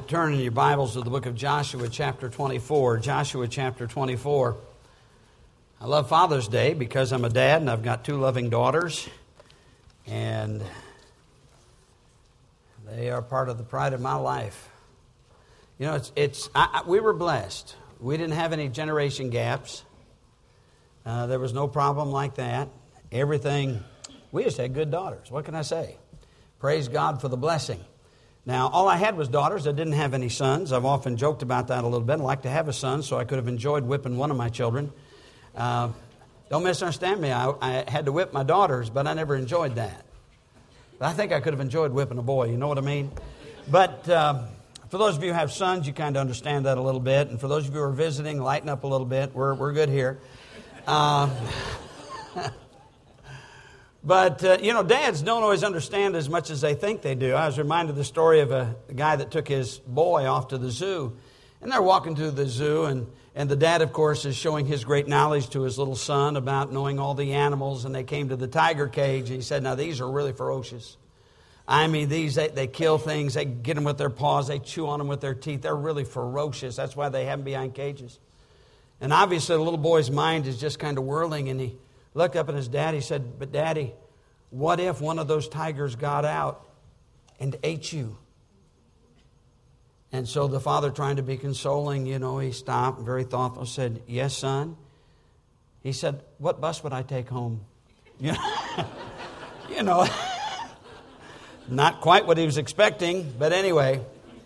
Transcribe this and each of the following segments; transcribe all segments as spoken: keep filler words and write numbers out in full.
would turn in your Bibles to the book of Joshua chapter twenty-four. Joshua chapter twenty-four. I love Father's Day because I'm a dad and I've got two loving daughters. And they are part of the pride of my life. You know, it's it's I, I, we were blessed. We didn't have any generation gaps. Uh, there was no problem like that. Everything, we just had good daughters. What can I say? Praise God for the blessing. Now, all I had was daughters. I didn't have any sons. I've often joked about that a little bit. I'd like to have a son so I could have enjoyed whipping one of my children. Uh, don't misunderstand me. I, I had to whip my daughters, but I never enjoyed that. But I think I could have enjoyed whipping a boy. You know what I mean? But uh, for those of you who have sons, you kind of understand that a little bit. And for those of you who are visiting, lighten up a little bit. We're, we're good here. Uh, But, uh, you know, dads don't always understand as much as they think they do. I was reminded of the story of a, a guy that took his boy off to the zoo. And they're walking to the zoo, and, and the dad, of course, is showing his great knowledge to his little son about knowing all the animals. And they came to the tiger cage, and he said, now, these are really ferocious. I mean, these, they, they kill things. They get them with their paws. They chew on them with their teeth. They're really ferocious. That's why they have them behind cages. And obviously, the little boy's mind is just kind of whirling, and he looked up at his dad. He said, but Daddy, what if one of those tigers got out and ate you? And so the father, trying to be consoling, you know, he stopped, very thoughtful, said, yes, son. He said, what bus would I take home? You know, you know not quite what he was expecting, but anyway.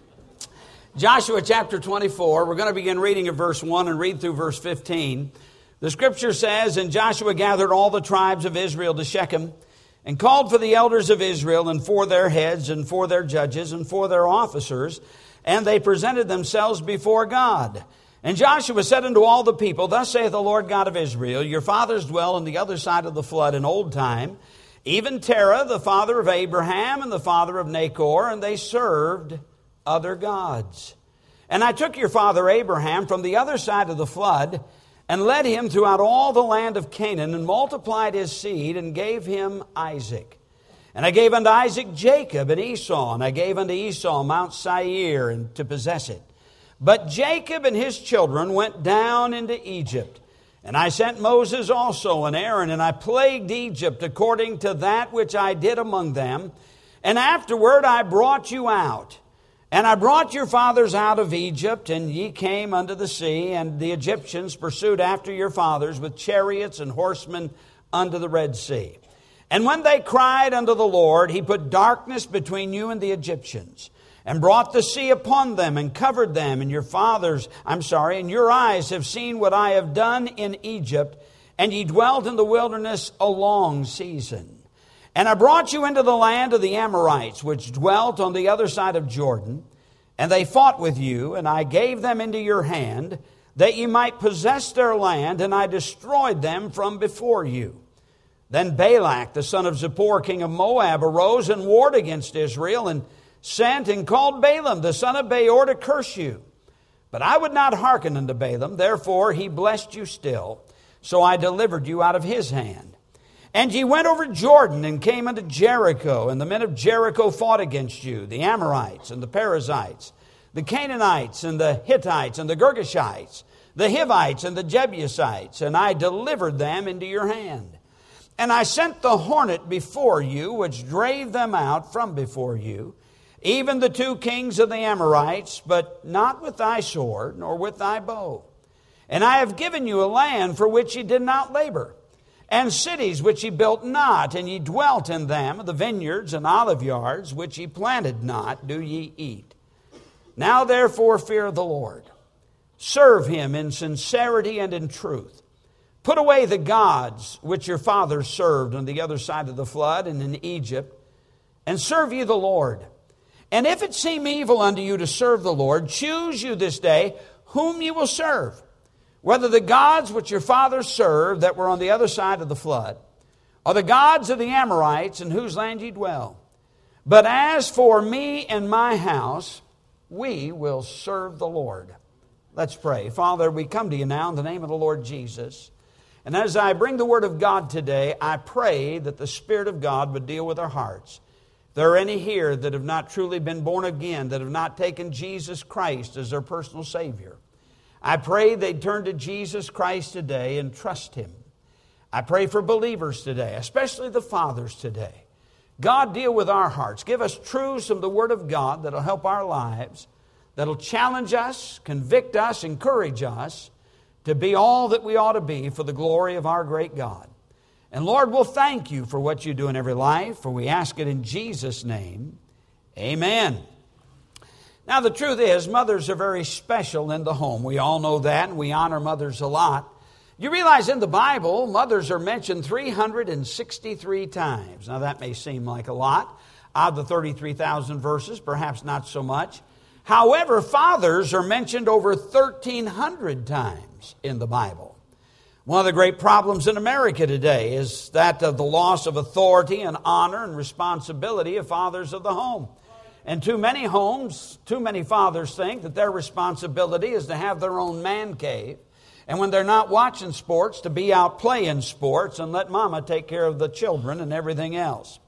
Joshua chapter twenty-four, we're going to begin reading at verse one and read through verse fifteen. The scripture says, and Joshua gathered all the tribes of Israel to Shechem, and called for the elders of Israel, and for their heads, and for their judges, and for their officers, and they presented themselves before God. And Joshua said unto all the people, thus saith the Lord God of Israel, your fathers dwell on the other side of the flood in old time, even Terah, the father of Abraham, and the father of Nachor, and they served other gods. And I took your father Abraham from the other side of the flood, and led him throughout all the land of Canaan, and multiplied his seed, and gave him Isaac. And I gave unto Isaac Jacob and Esau, and I gave unto Esau Mount Seir, and to possess it. But Jacob and his children went down into Egypt. And I sent Moses also and Aaron, and I plagued Egypt according to that which I did among them. And afterward I brought you out. And I brought your fathers out of Egypt, and ye came unto the sea, and the Egyptians pursued after your fathers with chariots and horsemen unto the Red Sea. And when they cried unto the Lord, he put darkness between you and the Egyptians, and brought the sea upon them, and covered them. And your fathers, I'm sorry, and your eyes have seen what I have done in Egypt, and ye dwelt in the wilderness a long season. And I brought you into the land of the Amorites, which dwelt on the other side of Jordan. And they fought with you, and I gave them into your hand, that ye might possess their land, and I destroyed them from before you. Then Balak, the son of Zippor, king of Moab, arose and warred against Israel, and sent and called Balaam, the son of Beor, to curse you. But I would not hearken unto Balaam, therefore he blessed you still. So I delivered you out of his hand. And ye went over Jordan and came unto Jericho, and the men of Jericho fought against you, the Amorites and the Perizzites, the Canaanites and the Hittites and the Girgashites, the Hivites and the Jebusites, and I delivered them into your hand. And I sent the hornet before you, which drave them out from before you, even the two kings of the Amorites, but not with thy sword, nor with thy bow. And I have given you a land for which ye did not labor, and cities which ye built not, and ye dwelt in them, the vineyards and olive yards which ye planted not, do ye eat. Now therefore fear the Lord. Serve him in sincerity and in truth. Put away the gods which your fathers served on the other side of the flood and in Egypt, and serve ye the Lord. And if it seem evil unto you to serve the Lord, choose you this day whom ye will serve, whether the gods which your fathers served that were on the other side of the flood, or the gods of the Amorites in whose land ye dwell. But as for me and my house, we will serve the Lord. Let's pray. Father, we come to you now in the name of the Lord Jesus. And as I bring the word of God today, I pray that the Spirit of God would deal with our hearts. If there are any here that have not truly been born again, that have not taken Jesus Christ as their personal Savior, I pray they'd turn to Jesus Christ today and trust Him. I pray for believers today, especially the fathers today. God, deal with our hearts. Give us truths from the Word of God that'll help our lives, that'll challenge us, convict us, encourage us to be all that we ought to be for the glory of our great God. And Lord, we'll thank You for what You do in every life, for we ask it in Jesus' name. Amen. Now, the truth is, mothers are very special in the home. We all know that, and we honor mothers a lot. You realize in the Bible, mothers are mentioned three hundred sixty-three times. Now, that may seem like a lot. Out of the thirty-three thousand verses, perhaps not so much. However, fathers are mentioned over thirteen hundred times in the Bible. One of the great problems in America today is that of the loss of authority and honor and responsibility of fathers of the home. And too many homes, too many fathers think that their responsibility is to have their own man cave. And when they're not watching sports, to be out playing sports and let mama take care of the children and everything else.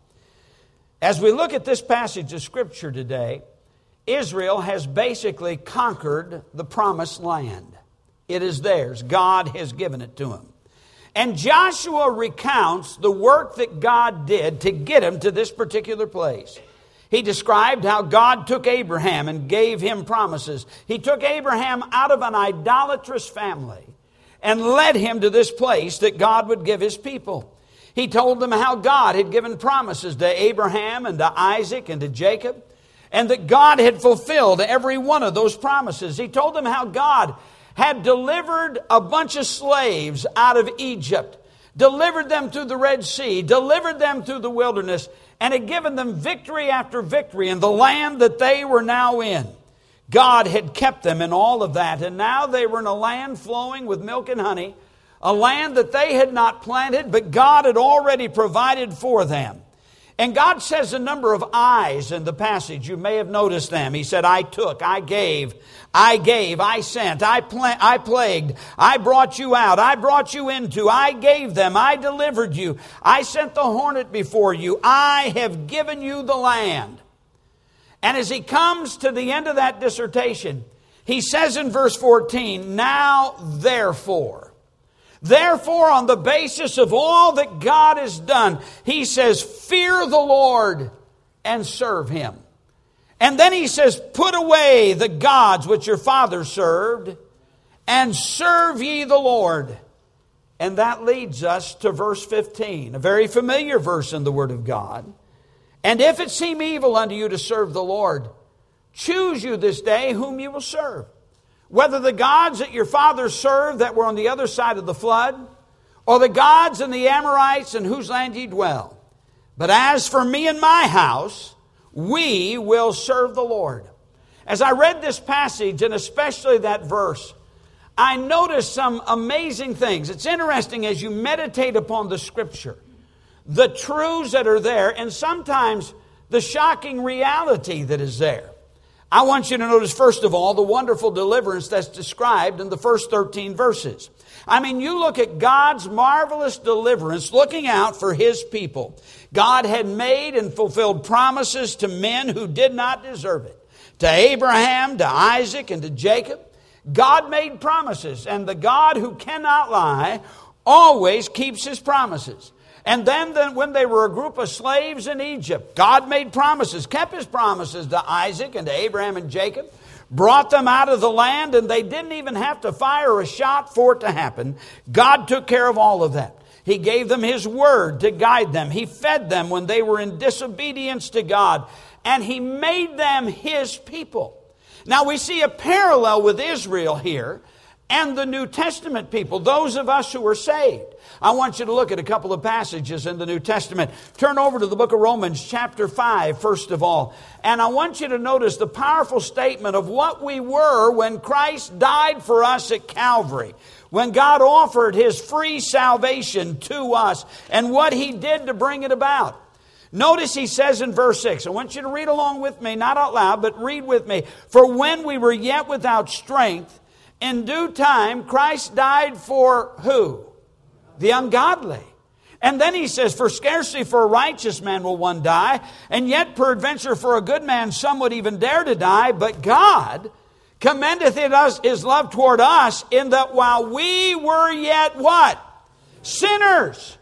As we look at this passage of Scripture today, Israel has basically conquered the promised land. It is theirs. God has given it to them. And Joshua recounts the work that God did to get him to this particular place. He described how God took Abraham and gave him promises. He took Abraham out of an idolatrous family and led him to this place that God would give His people. He told them how God had given promises to Abraham and to Isaac and to Jacob, and that God had fulfilled every one of those promises. He told them how God had delivered a bunch of slaves out of Egypt, delivered them through the Red Sea, delivered them through the wilderness, and had given them victory after victory in the land that they were now in. God had kept them in all of that, and now they were in a land flowing with milk and honey, a land that they had not planted, but God had already provided for them. And God says a number of I's in the passage. You may have noticed them. He said, I took, I gave, I gave, I sent, I, pla- I plagued, I brought you out, I brought you into, I gave them, I delivered you, I sent the hornet before you, I have given you the land. And as he comes to the end of that dissertation, he says in verse fourteen, now therefore. Therefore, on the basis of all that God has done, he says, fear the Lord and serve Him. And then he says, put away the gods which your fathers served, and serve ye the Lord. And that leads us to verse fifteen, a very familiar verse in the Word of God. And if it seem evil unto you to serve the Lord, choose you this day whom you will serve. Whether the gods that your fathers served that were on the other side of the flood, or the gods and the Amorites in whose land ye dwell. But as for me and my house, we will serve the Lord. As I read this passage, and especially that verse, I noticed some amazing things. It's interesting as you meditate upon the Scripture, the truths that are there, and sometimes the shocking reality that is there. I want you to notice, first of all, the wonderful deliverance that's described in the first thirteen verses. I mean, you look at God's marvelous deliverance, looking out for His people. God had made and fulfilled promises to men who did not deserve it. To Abraham, to Isaac, and to Jacob. God made promises, and the God who cannot lie always keeps His promises. And then, then when they were a group of slaves in Egypt, God made promises, kept His promises to Isaac and to Abraham and Jacob, brought them out of the land, and they didn't even have to fire a shot for it to happen. God took care of all of that. He gave them His word to guide them. He fed them when they were in disobedience to God, and He made them His people. Now we see a parallel with Israel here and the New Testament people, those of us who are saved. I want you to look at a couple of passages in the New Testament. Turn over to the book of Romans chapter five, first of all. And I want you to notice the powerful statement of what we were when Christ died for us at Calvary. When God offered His free salvation to us and what He did to bring it about. Notice he says in verse six, I want you to read along with me, not out loud, but read with me. For when we were yet without strength, in due time Christ died for who? The ungodly. And then he says, for scarcely for a righteous man will one die, and yet peradventure for a good man some would even dare to die. But God commendeth it us his love toward us, in that while we were yet what? Sinners,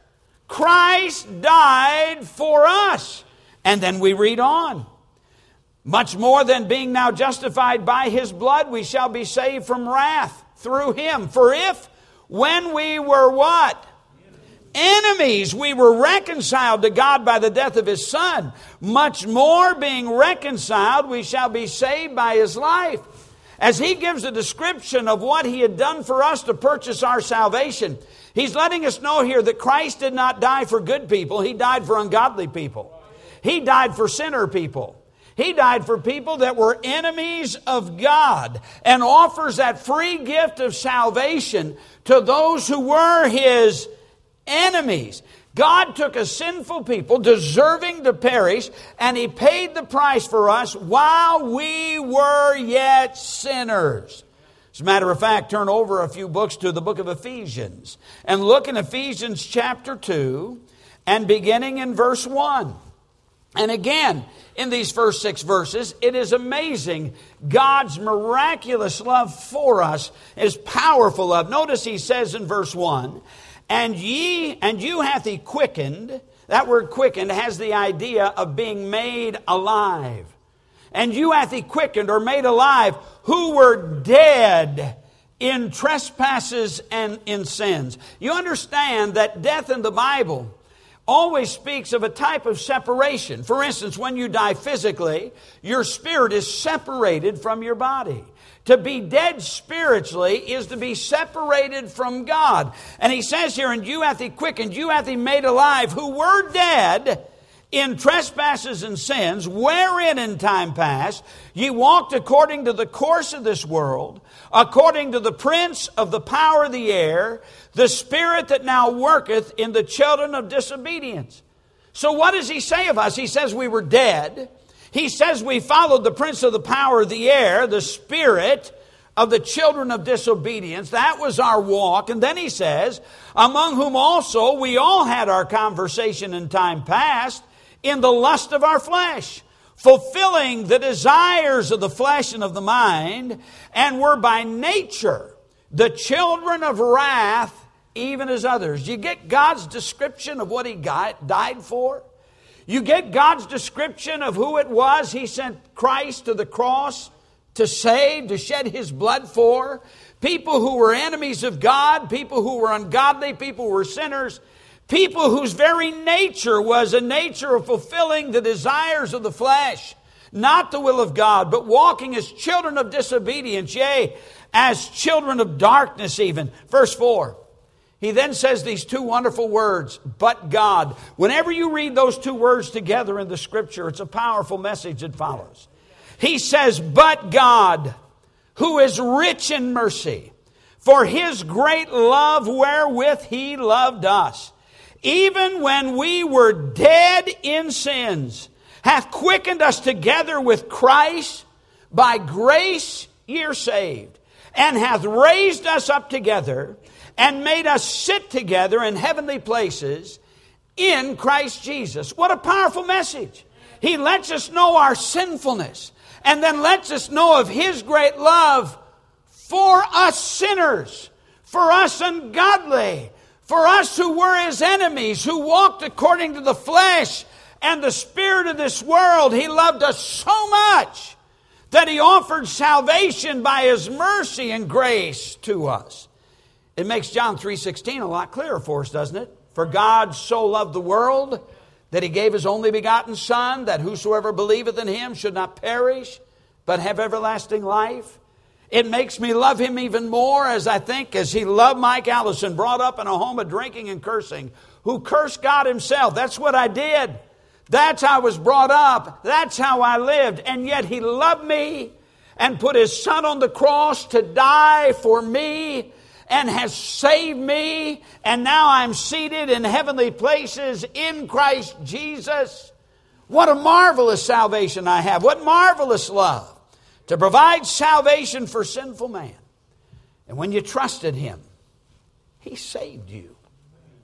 Christ died for us. And then we read on. Much more than being now justified by his blood, we shall be saved from wrath through him. For if, when we were what? Enemies, we were reconciled to God by the death of his Son, much more being reconciled, we shall be saved by his life. As he gives a description of what he had done for us to purchase our salvation, he's letting us know here that Christ did not die for good people. He died for ungodly people. He died for sinner people. He died for people that were enemies of God, and offers that free gift of salvation to those who were his enemies. God took a sinful people deserving to perish, and he paid the price for us while we were yet sinners. As a matter of fact, turn over a few books to the book of Ephesians and look in Ephesians chapter two and beginning in verse one. And again, in these first six verses, it is amazing. God's miraculous love for us is powerful love. Notice he says in verse one, And ye, and you hath he quickened. That word quickened has the idea of being made alive. And you hath he quickened or made alive who were dead in trespasses and in sins. You understand that death in the Bible always speaks of a type of separation. For instance, when you die physically, your spirit is separated from your body. To be dead spiritually is to be separated from God. And he says here, and you hath he quickened, you hath he made alive, who were dead in trespasses and sins, wherein in time past ye walked according to the course of this world, according to the prince of the power of the air, the spirit that now worketh in the children of disobedience. So what does he say of us? He says we were dead. He says we followed the prince of the power of the air, the spirit of the children of disobedience. That was our walk. And then he says, among whom also we all had our conversation in time past, in the lust of our flesh, fulfilling the desires of the flesh and of the mind, and were by nature the children of wrath, even as others. You get God's description of what he got, died for? You get God's description of who it was he sent Christ to the cross to save, to shed his blood for. People who were enemies of God, people who were ungodly, people who were sinners, people whose very nature was a nature of fulfilling the desires of the flesh, not the will of God, but walking as children of disobedience, yea, as children of darkness even. Verse four. He then says these two wonderful words, but God. Whenever you read those two words together in the Scripture, it's a powerful message that follows. He says, but God, who is rich in mercy, for his great love wherewith he loved us, even when we were dead in sins, hath quickened us together with Christ. By grace ye are saved, and hath raised us up together, and made us sit together in heavenly places in Christ Jesus. What a powerful message. He lets us know our sinfulness, and then lets us know of his great love for us sinners, for us ungodly, for us who were his enemies, who walked according to the flesh and the spirit of this world. He loved us so much that he offered salvation by his mercy and grace to us. It makes John three sixteen a lot clearer for us, doesn't it? For God so loved the world that he gave his only begotten Son, that whosoever believeth in him should not perish, but have everlasting life. It makes me love him even more as I think as he loved Mike Allison, brought up in a home of drinking and cursing, who cursed God himself. That's what I did. That's how I was brought up. That's how I lived. And yet he loved me and put his Son on the cross to die for me, and has saved me, and now I'm seated in heavenly places in Christ Jesus. What a marvelous salvation I have. What marvelous love to provide salvation for sinful man. And when you trusted him, he saved you.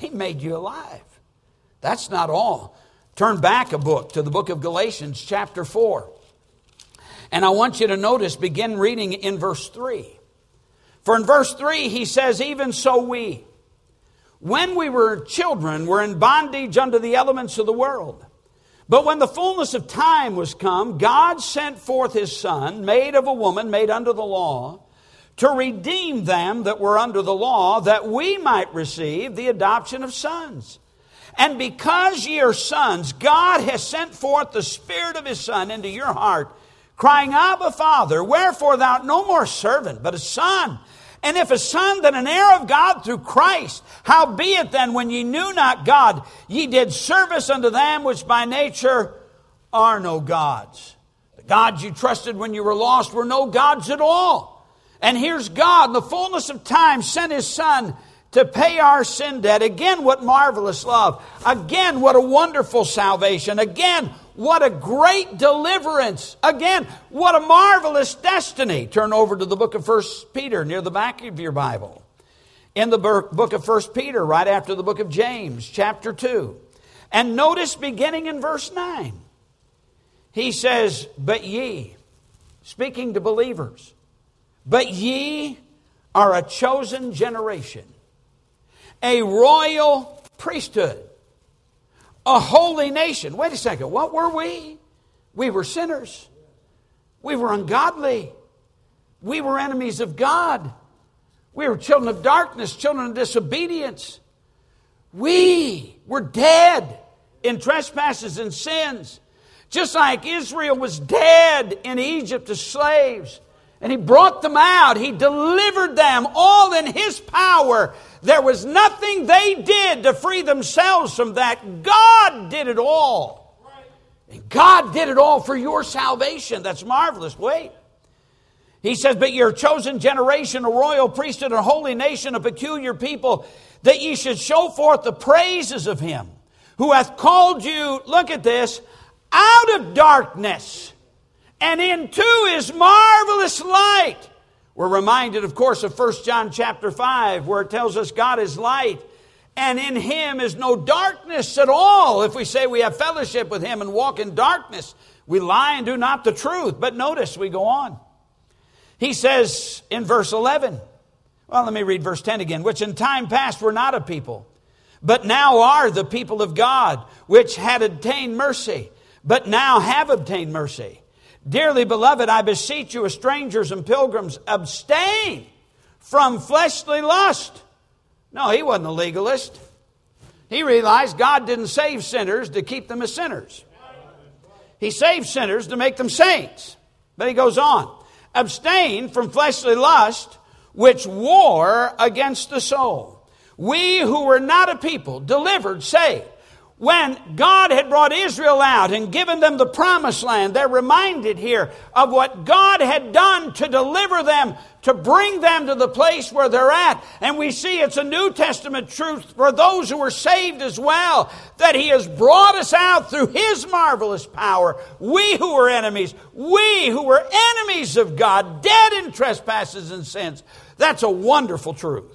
He made you alive. That's not all. Turn back a book to the book of Galatians chapter four. And I want you to notice, begin reading in verse three. For in verse three he says, even so we, when we were children, were in bondage unto the elements of the world. But when the fullness of time was come, God sent forth his Son, made of a woman, made under the law, to redeem them that were under the law, that we might receive the adoption of sons. And because ye are sons, God has sent forth the Spirit of his Son into your heart, crying, Abba, Father, wherefore thou art no more servant, but a son. And if a son, then an heir of God through Christ. Howbeit then, when ye knew not God, ye did service unto them which by nature are no gods. The gods you trusted when you were lost were no gods at all. And here's God, in the fullness of time, sent his Son to pay our sin debt. Again, what marvelous love. Again, what a wonderful salvation. Again, what a great deliverance. Again, what a marvelous destiny. Turn over to the book of First Peter near the back of your Bible. In the book of First Peter, right after the book of James, chapter two. And notice beginning in verse nine. He says, but ye, speaking to believers, but ye are a chosen generation, a royal priesthood, a holy nation. Wait a second. What were we? We were sinners. We were ungodly. We were enemies of God. We were children of darkness, children of disobedience. We were dead in trespasses and sins. Just like Israel was dead in Egypt as slaves. And he brought them out. He delivered them all in his power. There was nothing they did to free themselves from that. God did it all. And God did it all for your salvation. That's marvelous. Wait. He says, but you're a chosen generation, a royal priesthood, a holy nation, a peculiar people, that ye should show forth the praises of him who hath called you, look at this, out of darkness and into his marvelous light. We're reminded, of course, of First John chapter five, where it tells us God is light, and in him is no darkness at all. If we say we have fellowship with him and walk in darkness, we lie and do not the truth. But notice, we go on. He says in verse eleven, well, let me read verse ten again, which in time past were not a people, but now are the people of God, which had obtained mercy, but now have obtained mercy. Dearly beloved, I beseech you as strangers and pilgrims, abstain from fleshly lust. No, he wasn't a legalist. He realized God didn't save sinners to keep them as sinners. He saved sinners to make them saints. But he goes on. Abstain from fleshly lust, which war against the soul. We who were not a people, delivered, saved. When God had brought Israel out and given them the promised land, they're reminded here of what God had done to deliver them, to bring them to the place where they're at. And we see it's a New Testament truth for those who are saved as well, that he has brought us out through his marvelous power. We who were enemies, we who were enemies of God, dead in trespasses and sins. That's a wonderful truth.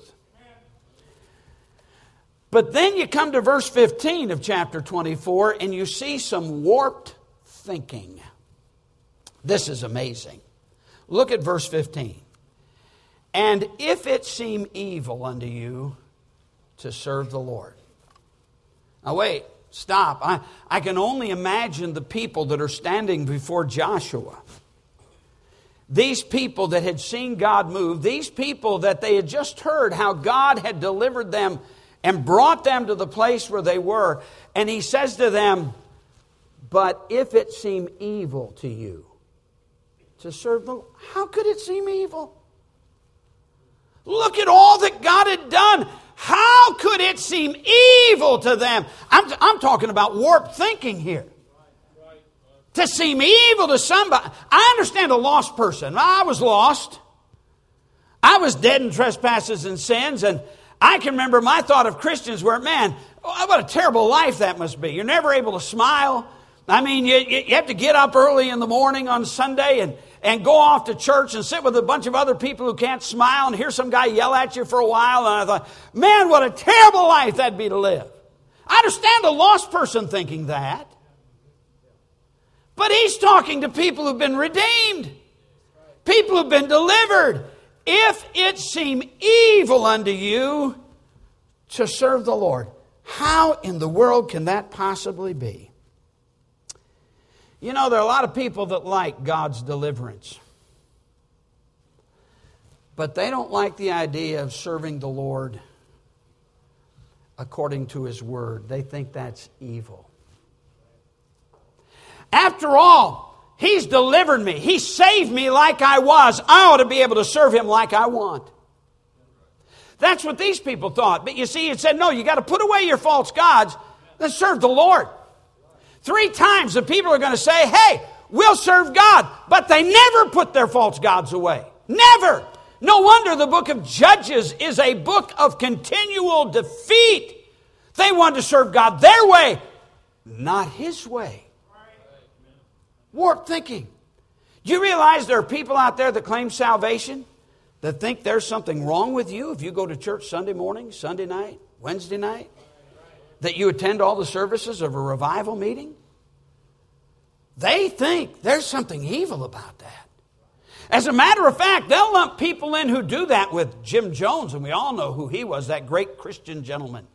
But then you come to verse fifteen of chapter twenty-four and you see some warped thinking. This is amazing. Look at verse fifteen. And if it seem evil unto you to serve the Lord. Now wait, stop. I, I can only imagine the people that are standing before Joshua. These people that had seen God move. These people that they had just heard how God had delivered them and brought them to the place where they were. And he says to them, but if it seem evil to you to serve the Lord. How could it seem evil? Look at all that God had done. How could it seem evil to them? I'm, I'm talking about warped thinking here. To seem evil to somebody. I understand a lost person. I was lost. I was dead in trespasses and sins, and I can remember my thought of Christians were, man, what a terrible life that must be. You're never able to smile. I mean, you, you have to get up early in the morning on Sunday and, and go off to church and sit with a bunch of other people who can't smile and hear some guy yell at you for a while. And I thought, man, what a terrible life that'd be to live. I understand a lost person thinking that. But he's talking to people who've been redeemed. People who've been delivered. If it seem evil unto you to serve the Lord, how in the world can that possibly be? You know, there are a lot of people that like God's deliverance. But they don't like the idea of serving the Lord according to His Word. They think that's evil. After all, He's delivered me. He saved me like I was. I ought to be able to serve Him like I want. That's what these people thought. But you see, it said, no, you got to put away your false gods and serve the Lord. Three times the people are going to say, hey, we'll serve God. But they never put their false gods away. Never. No wonder the book of Judges is a book of continual defeat. They wanted to serve God their way, not His way. Warped thinking. Do you realize there are people out there that claim salvation that think there's something wrong with you if you go to church Sunday morning, Sunday night, Wednesday night? That you attend all the services of a revival meeting? They think there's something evil about that. As a matter of fact, they'll lump people in who do that with Jim Jones, and we all know who he was, that great Christian gentleman.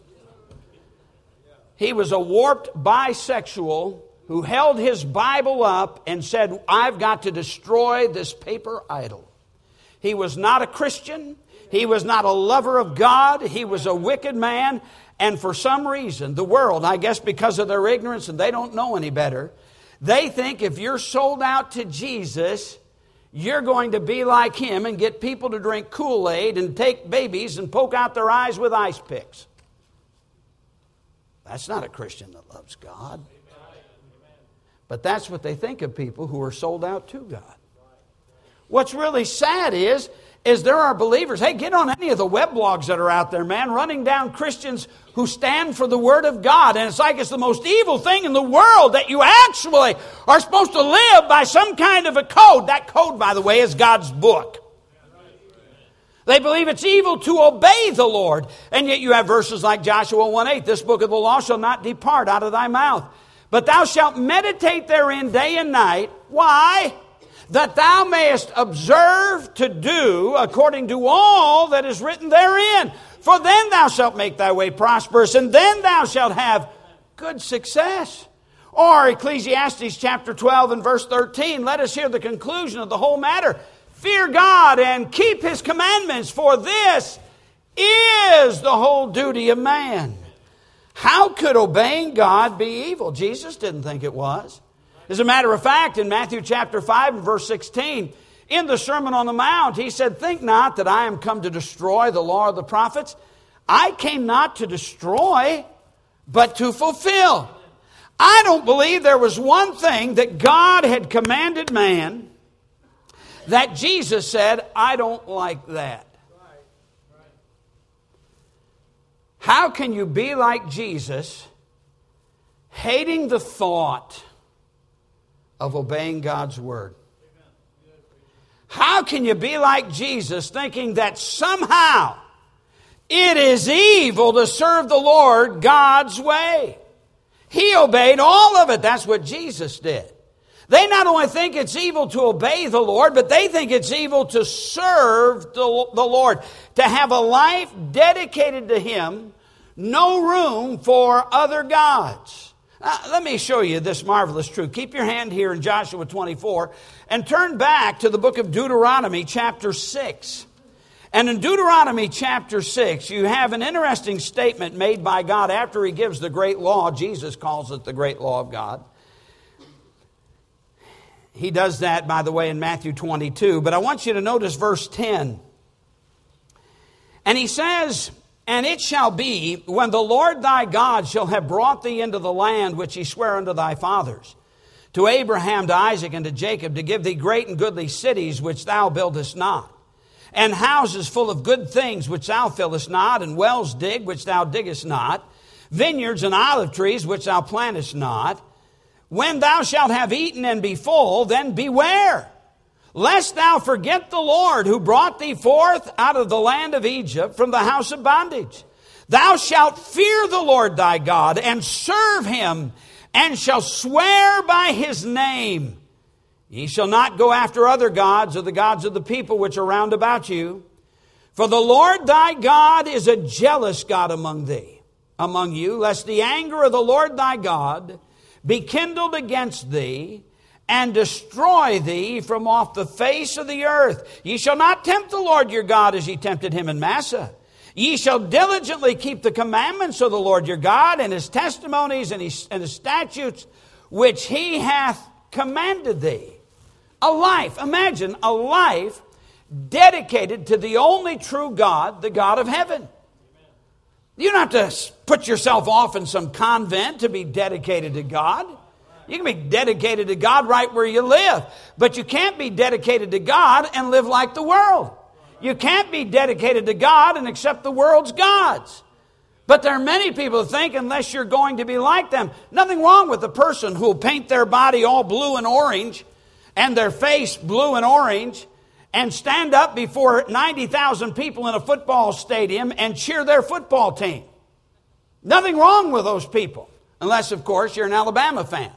He was a warped bisexual who held his Bible up and said, I've got to destroy this paper idol. He was not a Christian. He was not a lover of God. He was a wicked man. And for some reason, the world, I guess because of their ignorance and they don't know any better, they think if you're sold out to Jesus, you're going to be like Him and get people to drink Kool-Aid and take babies and poke out their eyes with ice picks. That's not a Christian that loves God. But that's what they think of people who are sold out to God. What's really sad is, is there are believers, hey, get on any of the web blogs that are out there, man, running down Christians who stand for the Word of God. And it's like it's the most evil thing in the world that you actually are supposed to live by some kind of a code. That code, by the way, is God's book. They believe it's evil to obey the Lord. And yet you have verses like Joshua one eight, this book of the law shall not depart out of thy mouth, but thou shalt meditate therein day and night. Why? That thou mayest observe to do according to all that is written therein. For then thou shalt make thy way prosperous, and then thou shalt have good success. Or Ecclesiastes chapter twelve and verse thirteen, let us hear the conclusion of the whole matter. Fear God and keep His commandments, for this is the whole duty of man. How could obeying God be evil? Jesus didn't think it was. As a matter of fact, in Matthew chapter five and verse sixteen, in the Sermon on the Mount, He said, think not that I am come to destroy the law of the prophets. I came not to destroy, but to fulfill. I don't believe there was one thing that God had commanded man that Jesus said, I don't like that. How can you be like Jesus, hating the thought of obeying God's Word? How can you be like Jesus, thinking that somehow it is evil to serve the Lord God's way? He obeyed all of it. That's what Jesus did. They not only think it's evil to obey the Lord, but they think it's evil to serve the, the Lord, to have a life dedicated to Him, no room for other gods. Uh, let me show you this marvelous truth. Keep your hand here in Joshua twenty-four and turn back to the book of Deuteronomy chapter six. And in Deuteronomy chapter six, you have an interesting statement made by God after He gives the great law. Jesus calls it the great law of God. He does that, by the way, in Matthew twenty-two. But I want you to notice verse ten. And He says, and it shall be, when the Lord thy God shall have brought thee into the land which He sware unto thy fathers, to Abraham, to Isaac, and to Jacob, to give thee great and goodly cities which thou buildest not, and houses full of good things which thou fillest not, and wells digged which thou diggest not, vineyards and olive trees which thou plantest not. When thou shalt have eaten and be full, then beware, lest thou forget the Lord who brought thee forth out of the land of Egypt from the house of bondage. Thou shalt fear the Lord thy God and serve him, and shall swear by his name. Ye shall not go after other gods or the gods of the people which are round about you. For the Lord thy God is a jealous God among thee, among you, lest the anger of the Lord thy God be kindled against thee, and destroy thee from off the face of the earth. Ye shall not tempt the Lord your God as ye tempted him in Massah. Ye shall diligently keep the commandments of the Lord your God, and his testimonies and his, and his statutes, which he hath commanded thee. A life, imagine a life dedicated to the only true God, the God of heaven. You don't have to put yourself off in some convent to be dedicated to God. You can be dedicated to God right where you live. But you can't be dedicated to God and live like the world. You can't be dedicated to God and accept the world's gods. But there are many people who think unless you're going to be like them. Nothing wrong with a person who will paint their body all blue and orange and their face blue and orange and stand up before ninety thousand people in a football stadium and cheer their football team. Nothing wrong with those people. Unless, of course, you're an Alabama fan.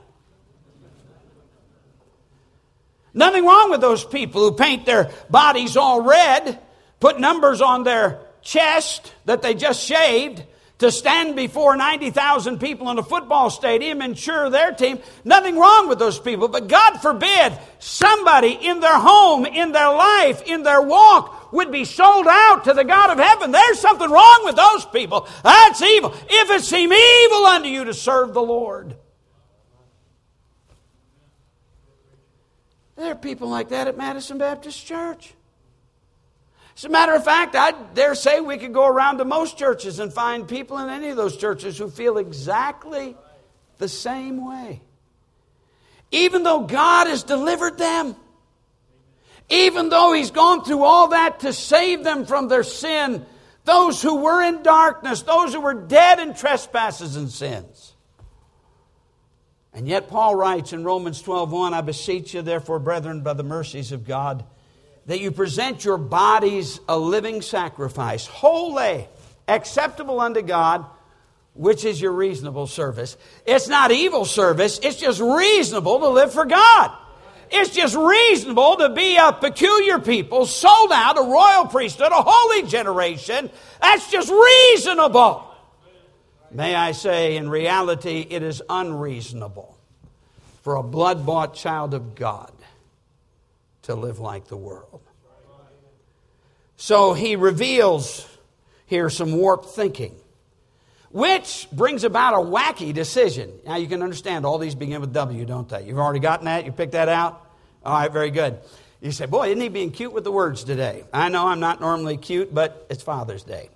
Nothing wrong with those people who paint their bodies all red, put numbers on their chest that they just shaved to stand before ninety thousand people in a football stadium and cheer their team. Nothing wrong with those people. But God forbid somebody in their home, in their life, in their walk would be sold out to the God of heaven. There's something wrong with those people. That's evil. If it seem evil unto you to serve the Lord. There are people like that at Madison Baptist Church. As a matter of fact, I dare say we could go around to most churches and find people in any of those churches who feel exactly the same way. Even though God has delivered them, even though He's gone through all that to save them from their sin, those who were in darkness, those who were dead in trespasses and sins. And yet Paul writes in Romans twelve one, I beseech you therefore, brethren, by the mercies of God, that you present your bodies a living sacrifice, holy, acceptable unto God, which is your reasonable service. It's not evil service, it's just reasonable to live for God. It's just reasonable to be a peculiar people, sold out, a royal priesthood, a holy generation. That's just reasonable. May I say, in reality, it is unreasonable for a blood-bought child of God to live like the world. So he reveals here some warped thinking, which brings about a wacky decision. Now you can understand all these begin with W, don't they? You've already gotten that? You picked that out? All right, very good. You say, boy, isn't he being cute with the words today? I know I'm not normally cute, but it's Father's Day.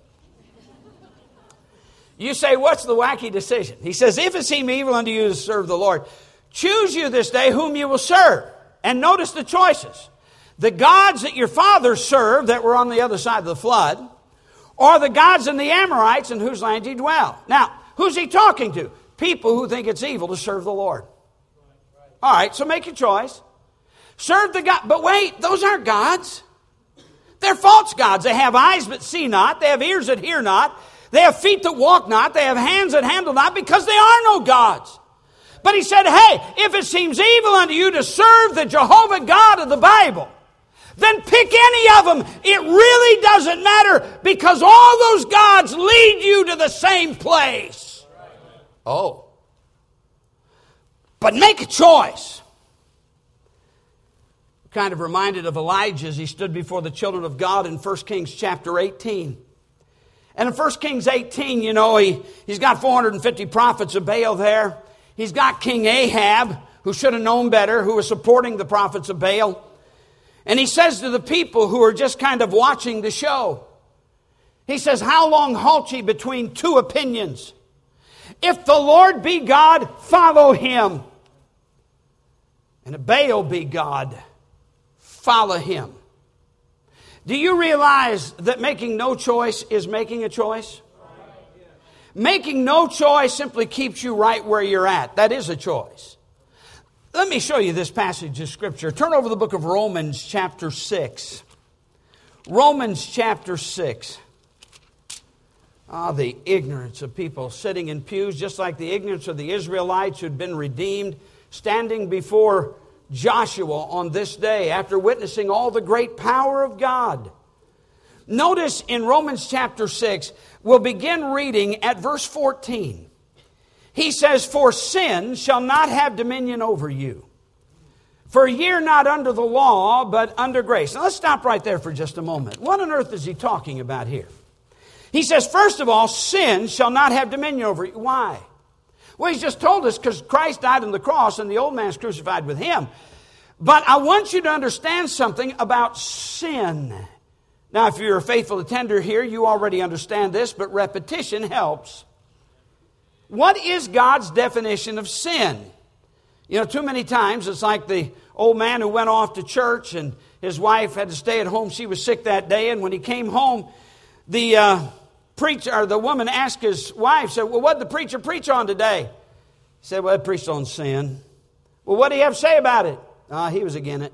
You say, what's the wacky decision? He says, if it seem evil unto you to serve the Lord, choose you this day whom you will serve. And notice the choices. The gods that your fathers served that were on the other side of the flood, or the gods in the Amorites in whose land ye dwell. Now, who's he talking to? People who think it's evil to serve the Lord. All right, so make your choice. Serve the God. But wait, those aren't gods. They're false gods. They have eyes but see not. They have ears that hear not. They have feet that walk not. They have hands that handle not, because they are no gods. But he said, hey, if it seems evil unto you to serve the Jehovah God of the Bible, then pick any of them. It really doesn't matter, because all those gods lead you to the same place. Oh. But make a choice. Kind of reminded of Elijah as he stood before the children of God in First Kings chapter eighteen. And in First Kings eighteen, you know, he, he's got four hundred fifty prophets of Baal there. He's got King Ahab, who should have known better, who was supporting the prophets of Baal. And he says to the people who are just kind of watching the show, he says, how long halt ye between two opinions? If the Lord be God, follow him. And if Baal be God, follow him. Do you realize that making no choice is making a choice? Making no choice simply keeps you right where you're at. That is a choice. Let me show you this passage of Scripture. Turn over the book of Romans chapter six. Romans chapter six. Ah, the ignorance of people sitting in pews, just like the ignorance of the Israelites who'd been redeemed, standing before Joshua on this day after witnessing all the great power of God. Notice in Romans chapter six, we'll begin reading at verse fourteen. He says, "For sin shall not have dominion over you. For ye are not under the law, but under grace." Now let's stop right there for just a moment. What on earth is he talking about here? He says, first of all, sin shall not have dominion over you. Why? Well, he's just told us because Christ died on the cross and the old man's crucified with him. But I want you to understand something about sin. Now, if you're a faithful attender here, you already understand this, but repetition helps. What is God's definition of sin? You know, too many times it's like the old man who went off to church and his wife had to stay at home. She was sick that day, and when he came home, the uh, preacher or the woman asked his wife, said, "Well, what did the preacher preach on today?" He said, "Well, he preached on sin." "Well, what do you have to say about it?" "Ah, uh, he was against it."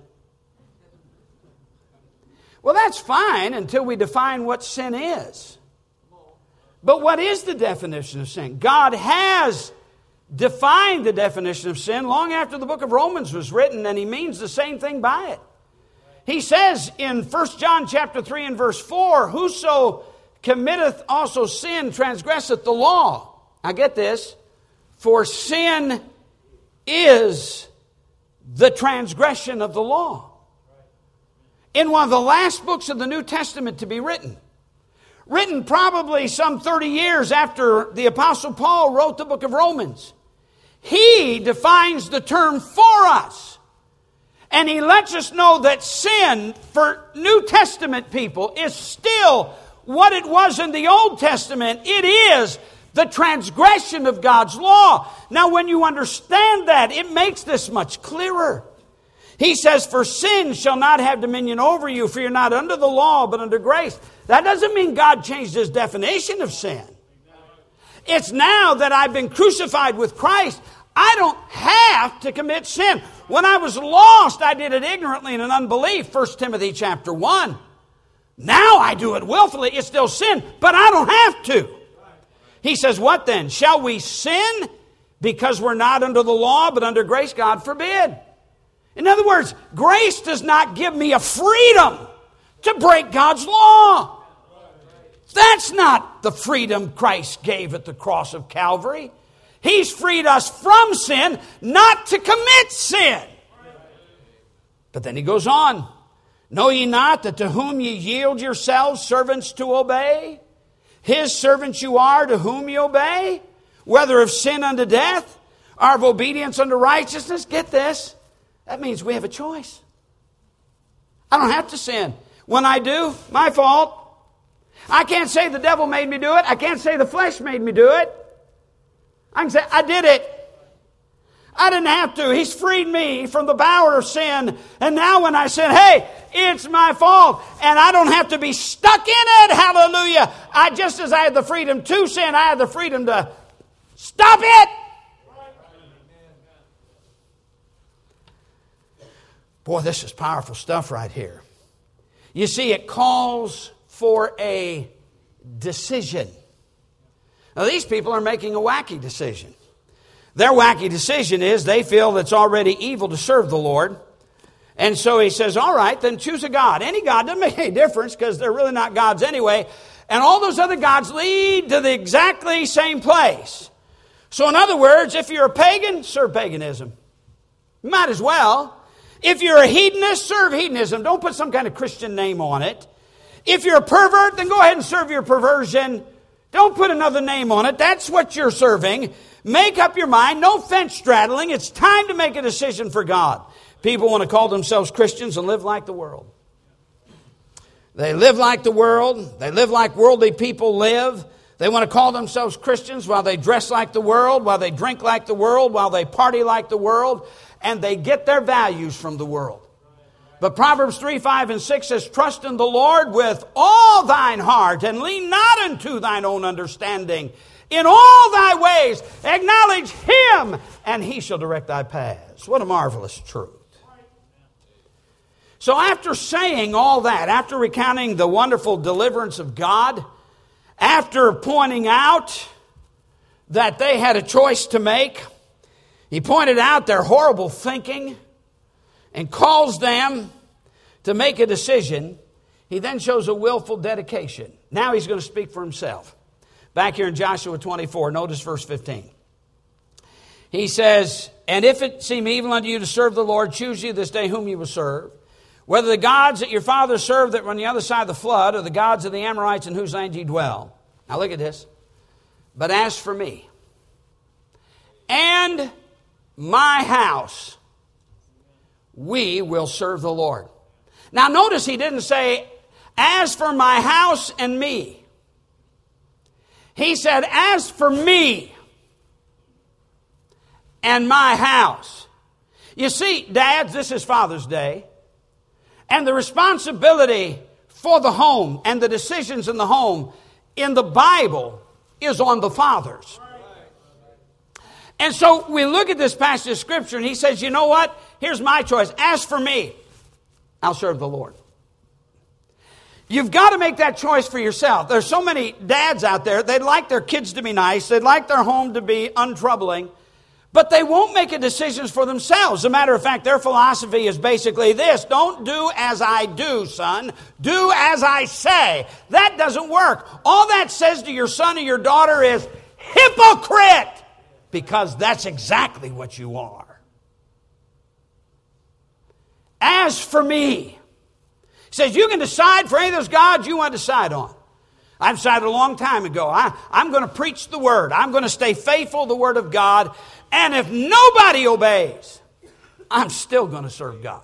Well, that's fine until we define what sin is. But what is the definition of sin? God has defined the definition of sin long after the book of Romans was written, and he means the same thing by it. He says in First John chapter three and verse four, "Whoso committeth also sin transgresseth the law." Now get this, for sin is the transgression of the law. In one of the last books of the New Testament to be written, written probably some thirty years after the Apostle Paul wrote the book of Romans, he defines the term for us. And he lets us know that sin for New Testament people is still what it was in the Old Testament. It is the transgression of God's law. Now, when you understand that, it makes this much clearer. He says, "For sin shall not have dominion over you, for you're not under the law, but under grace." That doesn't mean God changed his definition of sin. It's now that I've been crucified with Christ, I don't have to commit sin. When I was lost, I did it ignorantly and in unbelief, First Timothy chapter one. Now I do it willfully. It's still sin, but I don't have to. He says, what then? Shall we sin because we're not under the law, but under grace? God forbid. In other words, grace does not give me a freedom to break God's law. That's not the freedom Christ gave at the cross of Calvary. He's freed us from sin, not to commit sin. But then he goes on. "Know ye not that to whom ye yield yourselves servants to obey, his servants you are to whom ye obey, whether of sin unto death, or of obedience unto righteousness?" Get this. That means we have a choice. I don't have to sin. When I do, my fault. I can't say the devil made me do it. I can't say the flesh made me do it. I can say, I did it. I didn't have to. He's freed me from the power of sin. And now when I sin, hey, it's my fault. And I don't have to be stuck in it. Hallelujah. I just as I had the freedom to sin, I had the freedom to stop it. Boy, this is powerful stuff right here. You see, it calls for a decision. Now, these people are making a wacky decision. Their wacky decision is they feel it's already evil to serve the Lord. And so he says, all right, then choose a God. Any God doesn't make any difference because they're really not gods anyway. And all those other gods lead to the exactly same place. So in other words, if you're a pagan, serve paganism. You might as well. If you're a hedonist, serve hedonism. Don't put some kind of Christian name on it. If you're a pervert, then go ahead and serve your perversion. Don't put another name on it. That's what you're serving. Make up your mind. No fence straddling. It's time to make a decision for God. People want to call themselves Christians and live like the world. They live like the world. They live like worldly people live. They want to call themselves Christians while they dress like the world, while they drink like the world, while they party like the world, and they get their values from the world. But Proverbs three, five, and six says, trust in the Lord with all thine heart, and lean not unto thine own understanding. In all thy ways, acknowledge Him, and He shall direct thy paths. What a marvelous truth. So after saying all that, after recounting the wonderful deliverance of God, after pointing out that they had a choice to make, He pointed out their horrible thinking and calls them to make a decision. He then shows a willful dedication. Now He's going to speak for Himself. Back here in Joshua twenty-four, notice verse fifteen. He says, "And if it seem evil unto you to serve the Lord, choose you this day whom you will serve. Whether the gods that your fathers served that were on the other side of the flood, or the gods of the Amorites in whose land ye dwell." Now look at this. "But as for me and my house, we will serve the Lord." Now notice He didn't say, "As for my house and me." He said, "As for me and my house." You see, dads, this is Father's Day. And the responsibility for the home and the decisions in the home in the Bible is on the fathers. And so we look at this passage of Scripture and he says, you know what? Here's my choice. As for me, I'll serve the Lord. You've got to make that choice for yourself. There's so many dads out there, they'd like their kids to be nice, they'd like their home to be untroubling, but they won't make a decisions for themselves. As a matter of fact, their philosophy is basically this: don't do as I do, son. Do as I say. That doesn't work. All that says to your son or your daughter is hypocrite, because that's exactly what you are. As for me, he says, you can decide for any of those gods you want to decide on. I decided a long time ago, I, I'm going to preach the Word. I'm going to stay faithful to the Word of God. And if nobody obeys, I'm still going to serve God.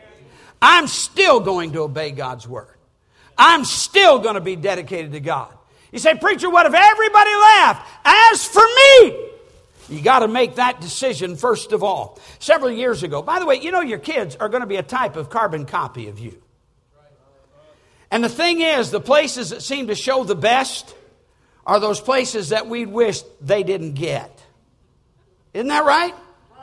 I'm still going to obey God's Word. I'm still going to be dedicated to God. You say, preacher, what if everybody left? As for me, you got to make that decision first of all. Several years ago, by the way, you know your kids are going to be a type of carbon copy of you. And the thing is, the places that seem to show the best are those places that we wish they didn't get. Isn't that right?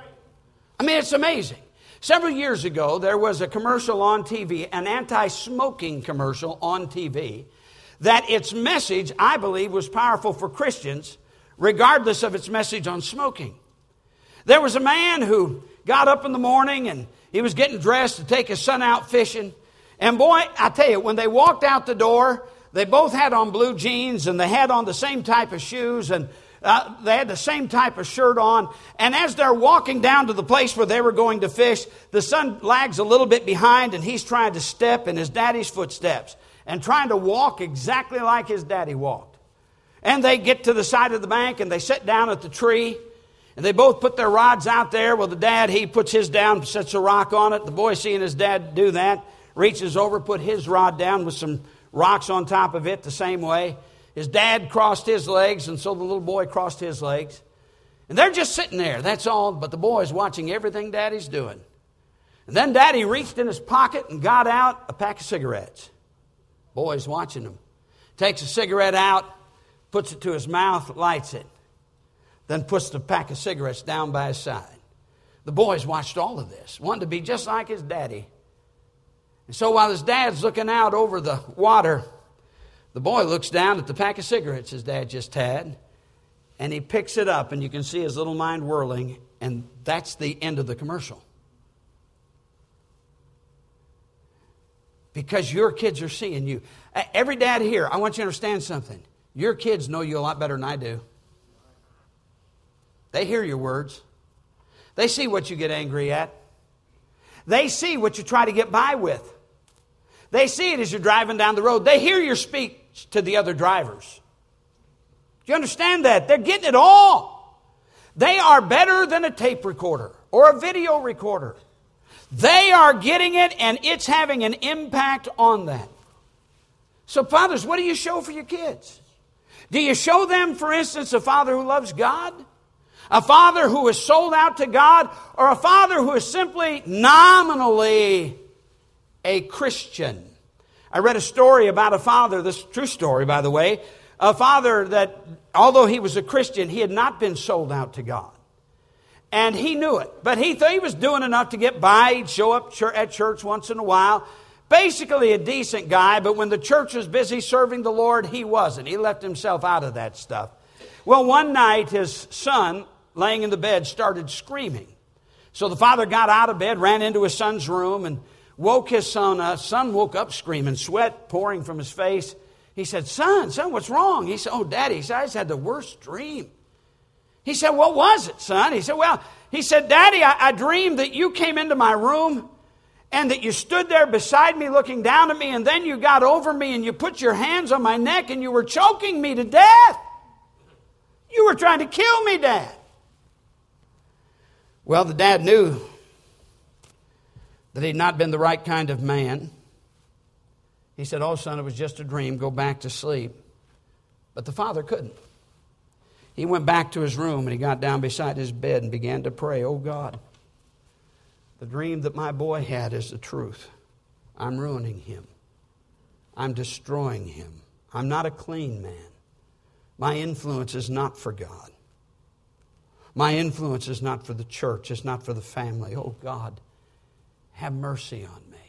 I mean, it's amazing. Several years ago, there was a commercial on T V, an anti-smoking commercial on T V, that its message, I believe, was powerful for Christians, regardless of its message on smoking. There was a man who got up in the morning and he was getting dressed to take his son out fishing. And boy, I tell you, when they walked out the door, they both had on blue jeans and they had on the same type of shoes and uh, they had the same type of shirt on. And as they're walking down to the place where they were going to fish, the son lags a little bit behind and he's trying to step in his daddy's footsteps and trying to walk exactly like his daddy walked. And they get to the side of the bank and they sit down at the tree and they both put their rods out there. Well, the dad, he puts his down, sets a rock on it. The boy, seeing his dad do that, reaches over, put his rod down with some rocks on top of it the same way. His dad crossed his legs, and so the little boy crossed his legs. And they're just sitting there, that's all, but the boy's watching everything Daddy's doing. And then Daddy reached in his pocket and got out a pack of cigarettes. Boy's watching him. Takes a cigarette out, puts it to his mouth, lights it. Then puts the pack of cigarettes down by his side. The boy's watched all of this, wanting to be just like his daddy. And so while his dad's looking out over the water, the boy looks down at the pack of cigarettes his dad just had, and he picks it up, and you can see his little mind whirling, and that's the end of the commercial. Because your kids are seeing you. Every dad here, I want you to understand something. Your kids know you a lot better than I do. They hear your words. They see what you get angry at. They see what you try to get by with. They see it as you're driving down the road. They hear your speech to the other drivers. Do you understand that? They're getting it all. They are better than a tape recorder or a video recorder. They are getting it, and it's having an impact on that. So fathers, what do you show for your kids? Do you show them, for instance, a father who loves God? A father who is sold out to God? Or a father who is simply nominally a Christian? I read a story about a father, this is a true story, by the way, a father that, although he was a Christian, he had not been sold out to God. And he knew it. But he thought he was doing enough to get by. He'd show up at church once in a while. Basically a decent guy, but when the church was busy serving the Lord, he wasn't. He left himself out of that stuff. Well, one night his son, laying in the bed, started screaming. So the father got out of bed, ran into his son's room, and woke his son up. Son woke up screaming, sweat pouring from his face. He said, son, son, what's wrong? He said, oh, Daddy, he said, I just had the worst dream. He said, what was it, son? He said, well, he said, Daddy, I, I dreamed that you came into my room and that you stood there beside me looking down at me, and then you got over me and you put your hands on my neck and you were choking me to death. You were trying to kill me, Dad. Well, the dad knew that he'd not been the right kind of man. He said, oh, son, it was just a dream. Go back to sleep. But the father couldn't. He went back to his room and he got down beside his bed and began to pray, oh, God, the dream that my boy had is the truth. I'm ruining him. I'm destroying him. I'm not a clean man. My influence is not for God. My influence is not for the church. It's not for the family. Oh, God, have mercy on me.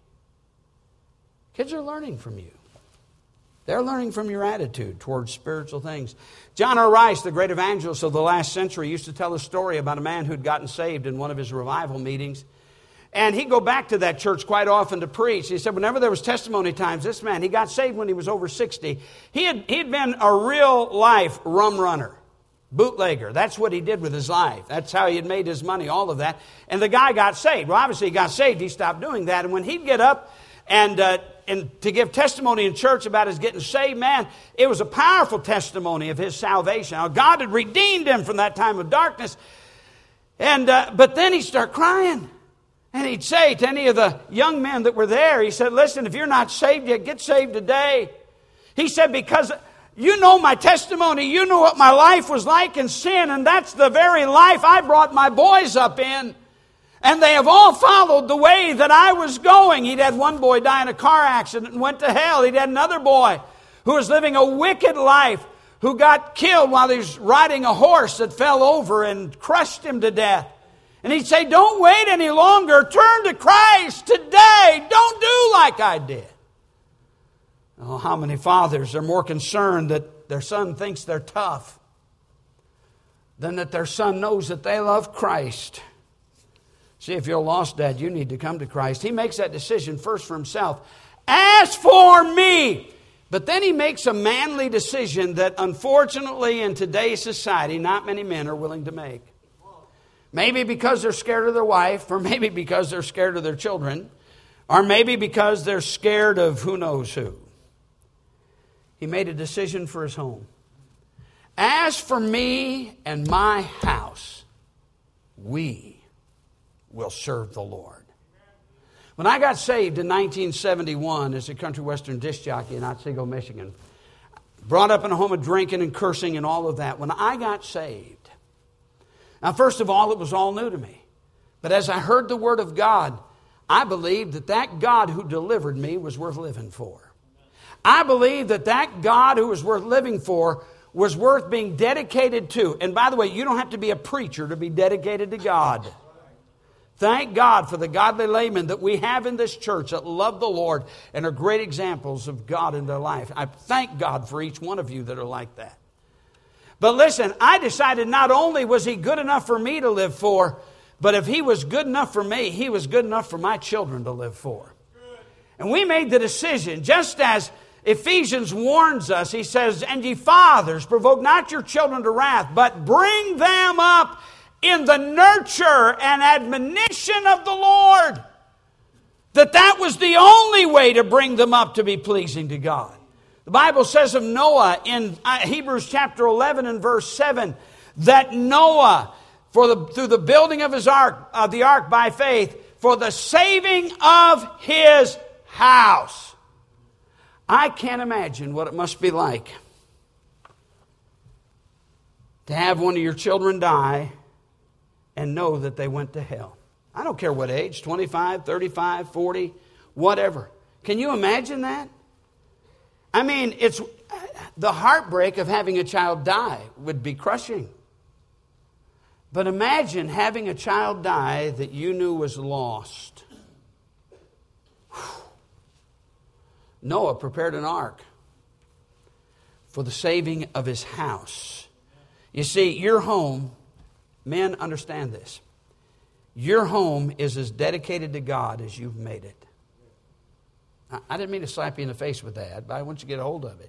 Kids are learning from you. They're learning from your attitude towards spiritual things. John R. Rice, the great evangelist of the last century, used to tell a story about a man who'd gotten saved in one of his revival meetings. And he'd go back to that church quite often to preach. He said whenever there was testimony times, this man, he got saved when he was over sixty. He had, he'd been a real life rum runner, bootlegger. That's what he did with his life. That's how he had made his money, all of that. And the guy got saved. Well, obviously he got saved. He stopped doing that. And when he'd get up and... Uh, And to give testimony in church about his getting saved, man, it was a powerful testimony of his salvation. How God had redeemed him from that time of darkness. And uh, but then he'd start crying. And he'd say to any of the young men that were there, he said, listen, if you're not saved yet, get saved today. He said, because you know my testimony. You know what my life was like in sin. And that's the very life I brought my boys up in. And they have all followed the way that I was going. He'd had one boy die in a car accident and went to hell. He'd had another boy who was living a wicked life who got killed while he was riding a horse that fell over and crushed him to death. And he'd say, don't wait any longer. Turn to Christ today. Don't do like I did. Oh, how many fathers are more concerned that their son thinks they're tough than that their son knows that they love Christ? See, if you're a lost dad, you need to come to Christ. He makes that decision first for himself. As for me. But then he makes a manly decision that unfortunately in today's society, not many men are willing to make. Maybe because they're scared of their wife, or maybe because they're scared of their children, or maybe because they're scared of who knows who. He made a decision for his home. As for me and my house, we will serve the Lord. When I got saved in nineteen seventy-one as a country western disc jockey in Otsego, Michigan, brought up in a home of drinking and cursing and all of that, when I got saved, now first of all, it was all new to me. But as I heard the Word of God, I believed that that God who delivered me was worth living for. I believed that that God who was worth living for was worth being dedicated to. And by the way, you don't have to be a preacher to be dedicated to God. Thank God for the godly laymen that we have in this church that love the Lord and are great examples of God in their life. I thank God for each one of you that are like that. But listen, I decided not only was He good enough for me to live for, but if He was good enough for me, He was good enough for my children to live for. And we made the decision, just as Ephesians warns us, he says, and ye fathers, provoke not your children to wrath, but bring them up in the nurture and admonition of the Lord. That that was the only way to bring them up to be pleasing to God. The Bible says of Noah in Hebrews chapter eleven and verse seven, that Noah, for the, through the building of his ark, uh, the ark by faith, for the saving of his house. I can't imagine what it must be like to have one of your children die and know that they went to hell. I don't care what age, twenty-five, thirty-five, forty, whatever. Can you imagine that? I mean, it's The heartbreak of having a child die would be crushing. But imagine having a child die that you knew was lost. Noah prepared an ark for the saving of his house. You see, your home, men, understand this. Your home is as dedicated to God as you've made it. I didn't mean to slap you in the face with that, but I want you to get a hold of it.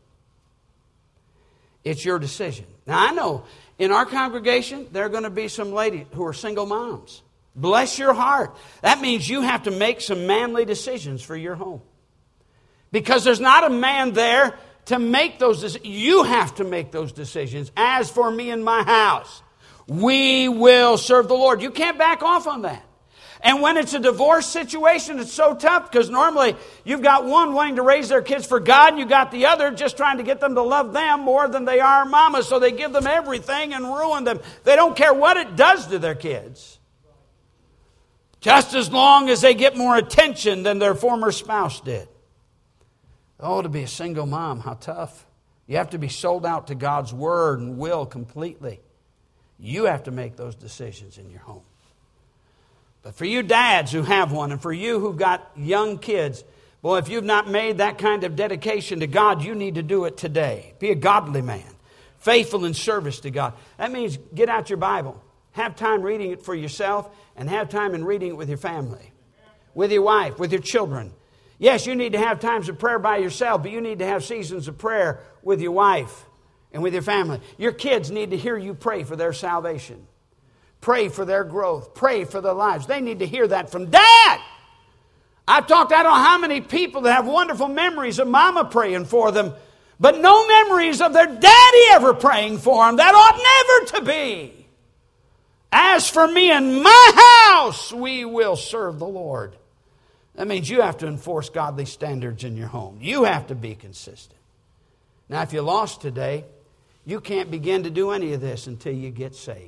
It's your decision. Now, I know in our congregation, there are going to be some ladies who are single moms. Bless your heart. That means you have to make some manly decisions for your home. Because there's not a man there to make those decisions. You have to make those decisions. As for me and my house, we will serve the Lord. You can't back off on that. And when it's a divorce situation, it's so tough because normally you've got one wanting to raise their kids for God and you've got the other just trying to get them to love them more than they are mama. So they give them everything and ruin them. They don't care what it does to their kids. Just as long as they get more attention than their former spouse did. Oh, to be a single mom, how tough. You have to be sold out to God's word and will completely. You have to make those decisions in your home. But for you dads who have one, and for you who've got young kids, well, if you've not made that kind of dedication to God, you need to do it today. Be a godly man, faithful in service to God. That means get out your Bible. Have time reading it for yourself, and have time in reading it with your family, with your wife, with your children. Yes, you need to have times of prayer by yourself, but you need to have seasons of prayer with your wife and with your family. Your kids need to hear you pray for their salvation. Pray for their growth. Pray for their lives. They need to hear that from Dad. I've talked, I don't know how many people that have wonderful memories of Mama praying for them, but no memories of their daddy ever praying for them. That ought never to be. As for me and my house, we will serve the Lord. That means you have to enforce godly standards in your home. You have to be consistent. Now, if you're lost today, you can't begin to do any of this until you get saved.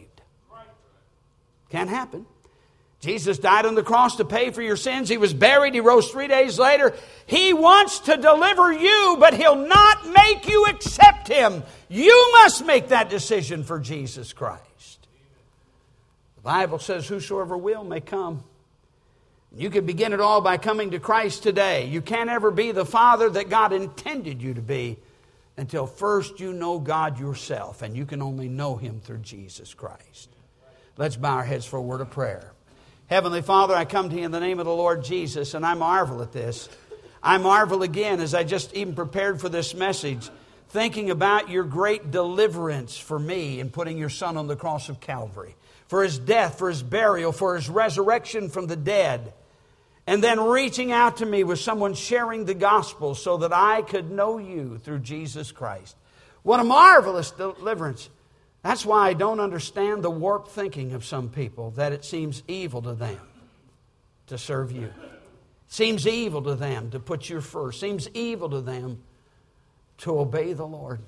Can't happen. Jesus died on the cross to pay for your sins. He was buried. He rose three days later. He wants to deliver you, but He'll not make you accept Him. You must make that decision for Jesus Christ. The Bible says, whosoever will may come. You can begin it all by coming to Christ today. You can't ever be the father that God intended you to be until first you know God yourself, and you can only know Him through Jesus Christ. Let's bow our heads for a word of prayer. Heavenly Father, I come to You in the name of the Lord Jesus, and I marvel at this. I marvel again as I just even prepared for this message, thinking about Your great deliverance for me in putting Your Son on the cross of Calvary, for His death, for His burial, for His resurrection from the dead, and then reaching out to me with someone sharing the gospel so that I could know You through Jesus Christ. What a marvelous deliverance. That's why I don't understand the warped thinking of some people, that it seems evil to them to serve You. It seems evil to them to put You first. It seems evil to them to obey the Lord.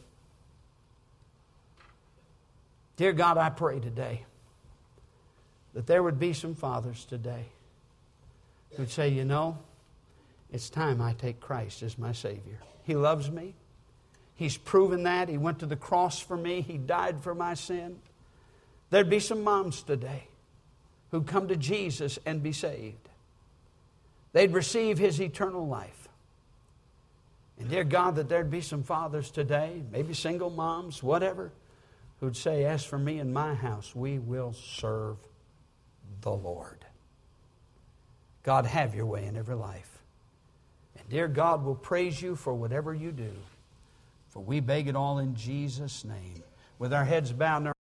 Dear God, I pray today that there would be some fathers today who'd say, you know, it's time I take Christ as my Savior. He loves me. He's proven that. He went to the cross for me. He died for my sin. There'd be some moms today who'd come to Jesus and be saved. They'd receive His eternal life. And dear God, that there'd be some fathers today, maybe single moms, whatever, who'd say, as for me and my house, we will serve the Lord. God, have Your way in every life. And dear God, we'll praise You for whatever You do. For we beg it all in Jesus' name. With our heads bowed and our